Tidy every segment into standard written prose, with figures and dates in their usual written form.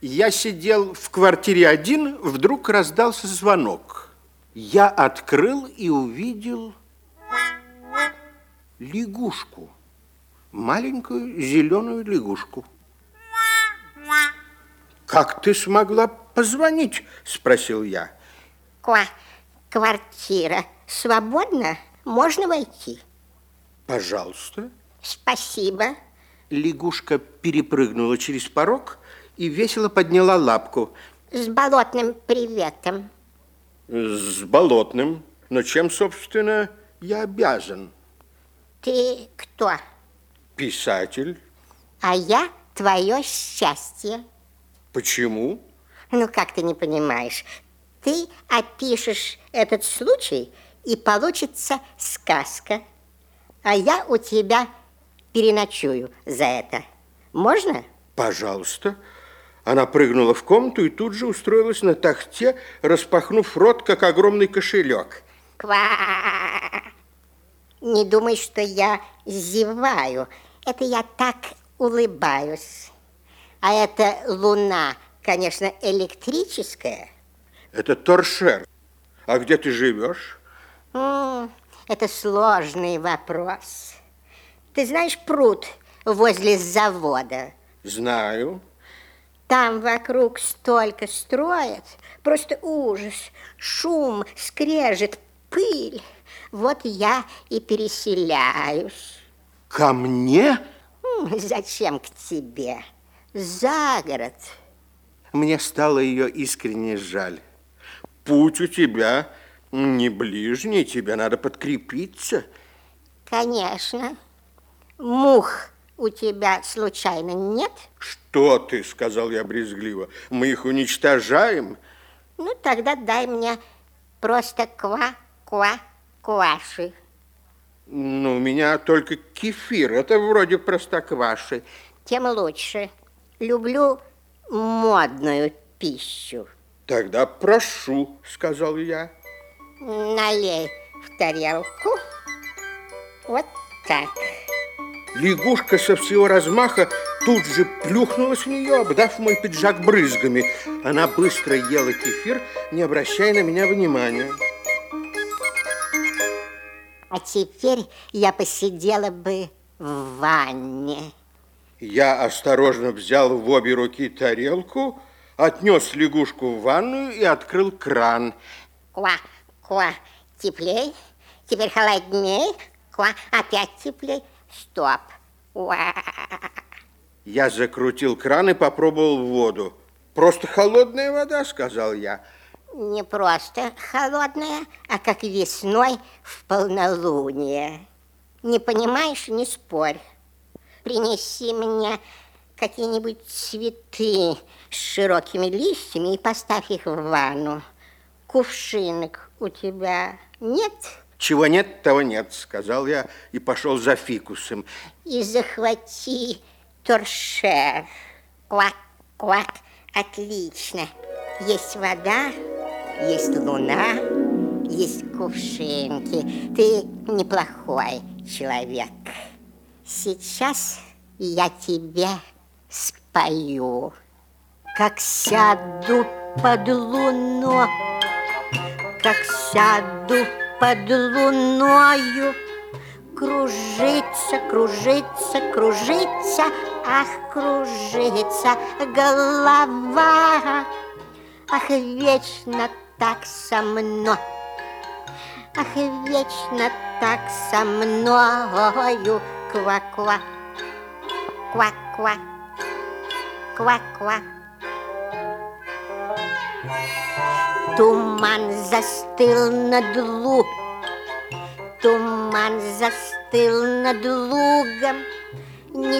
Я сидел в квартире один, вдруг раздался звонок. Я открыл и увидел лягушку. Маленькую зеленую лягушку. «Как ты смогла позвонить?» – спросил я. Квартира свободна? Можно войти? Пожалуйста. Спасибо. Лягушка перепрыгнула через порог и весело подняла лапку. С болотным приветом. С болотным. Но чем, собственно, я обязан? Ты кто? Писатель. А я твое счастье. Почему? Ну, как ты не понимаешь? Ты опишешь этот случай, и получится сказка. А я у тебя переночую за это. Можно? Пожалуйста. Она прыгнула в комнату и тут же устроилась на тахте, распахнув рот, как огромный кошелек. Не думай, что я зеваю. Это я так улыбаюсь. А это луна, конечно, электрическая. Это торшер. А где ты живешь? Это сложный вопрос. Ты знаешь пруд возле завода? Знаю. Там вокруг столько строят. Просто ужас. Шум, скрежет, пыль. Вот я и переселяюсь. Ко мне? Зачем к тебе? За город. Мне стало ее искренне жаль. Путь у тебя не ближний, тебе надо подкрепиться. Конечно. Мух у тебя случайно нет? Что ты, сказал я брезгливо, мы их уничтожаем. Ну, тогда дай мне просто кваши. Ну, у меня только кефир, это вроде простокваши. Тем лучше. Люблю модную пищу. Тогда прошу, сказал я. Налей в тарелку. Вот так. Лягушка со всего размаха тут же плюхнулась в нее, обдав мой пиджак брызгами. Она быстро ела кефир, не обращая на меня внимания. А теперь я посидела бы в ванне. Я осторожно взял в обе руки тарелку, отнес лягушку в ванную и открыл кран. Теплей. Теперь холодней. Опять теплей. Стоп. Я закрутил кран и попробовал воду. Просто холодная вода, сказал я. Не просто холодная, а как весной в полнолуние. Не понимаешь, не спорь. Принеси мне какие-нибудь цветы с широкими листьями и поставь их в ванну. Кувшинок у тебя нет? Чего нет, того нет, сказал я и пошел за фикусом. И захвати торшер. Отлично. Есть вода, есть луна, есть кувшинки. Ты неплохой человек. Сейчас я тебе спою. Как сяду под луной, как сяду под луною, кружится, кружится, кружится, ах, кружится голова. Ах, вечно так со мной, ах, вечно так со мною. Ква-ква, ква-ква, ква-ква. Туман застыл над лугом, туман застыл над лугом. Не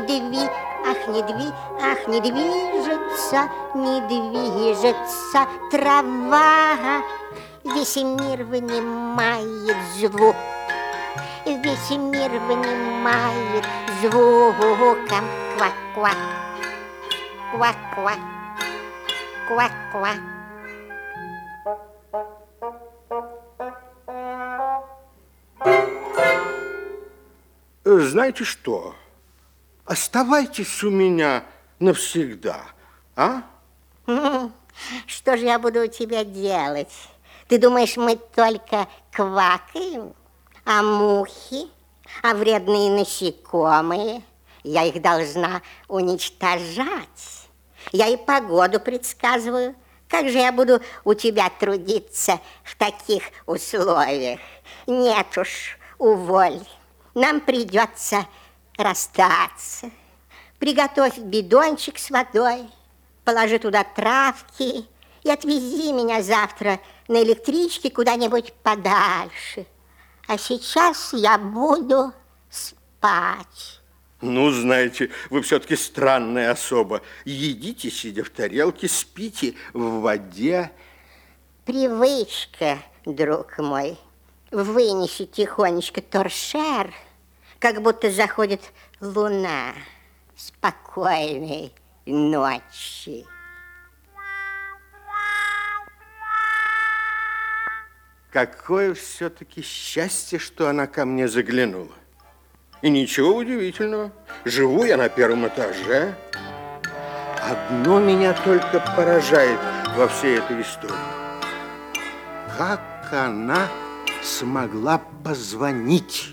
движется, не движется трава. Весь мир вынимает звук, весь мир вынимает звуком. Ква-ква, ква-ква, ква-ква. Знаете что? Оставайтесь у меня навсегда, а? Что же я буду у тебя делать? Ты думаешь, мы только квакаем? А мухи? А вредные насекомые? Я их должна уничтожать. Я и погоду предсказываю. Как же я буду у тебя трудиться в таких условиях? Нет уж, уволь. Нам придется расстаться. Приготовь бидончик с водой, положи туда травки и отвези меня завтра на электричке куда-нибудь подальше. А сейчас я буду спать. Ну, знаете, вы все-таки странная особа. Едите, сидя в тарелке, спите в воде. Привычка, друг мой. Вынеси тихонечко торшер, как будто заходит луна. Спокойной ночи. Какое все-таки счастье, что она ко мне заглянула. И ничего удивительного. Живу я на первом этаже. Одно меня только поражает во всей этой истории. Как она смогла позвонить?